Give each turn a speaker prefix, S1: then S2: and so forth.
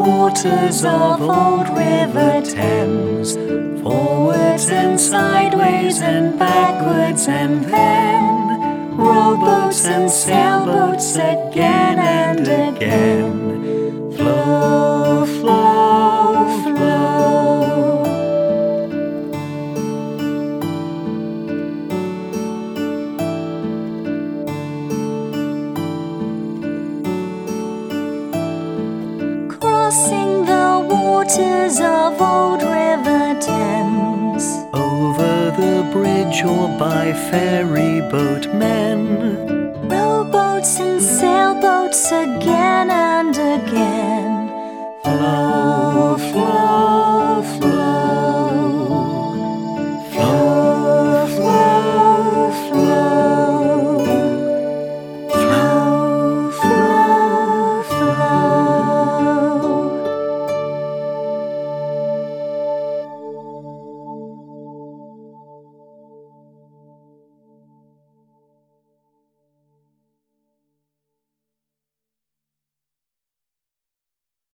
S1: waters of old River Thames, forwards and sideways and backwards, and then rowboats and sailboats again and again. Flow, flow, flow.
S2: Crossing the waters of old River Thames,
S1: Over the bridge or by ferry boatmen,
S2: rowboats and sailboats again and again.